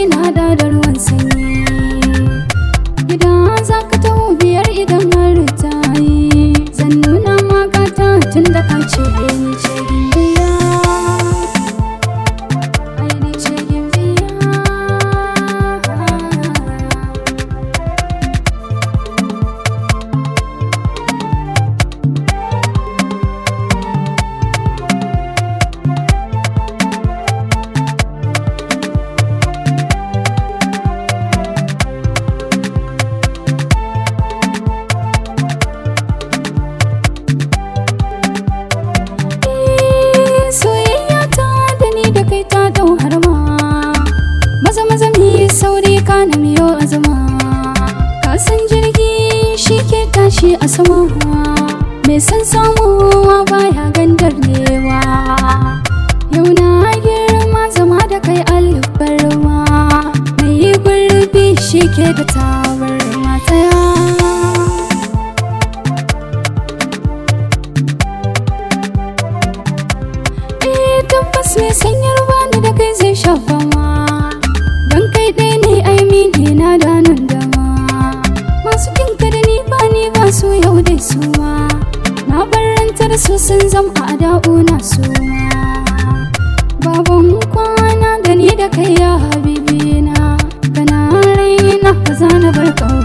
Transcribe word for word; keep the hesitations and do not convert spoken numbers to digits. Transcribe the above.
na hada da ruwan sanyi. Gida za ka taho biyar idan har ta yi, zan nuna magata tun da ka ce ni ce gimbiya. Ai ni ce gimbiya. Kana miyo azama, kasan jirgi shi ke tashi a sama, mai san samuwa baya gandar newa. Yau na girma zama da kai albarma, mai yi gurbi shi ke da tawar matsaya. Eh tabbas mai sanyar bani da kai zai shafa ma, don kai ɗaya ne aimini na da nan dama. Masu kinka da ni ba ni ba su yau dai suwa, na barranta da su sun zam a da'una suwa. Baban kwana da ni da kai ya habibina, kana raina ba za na bar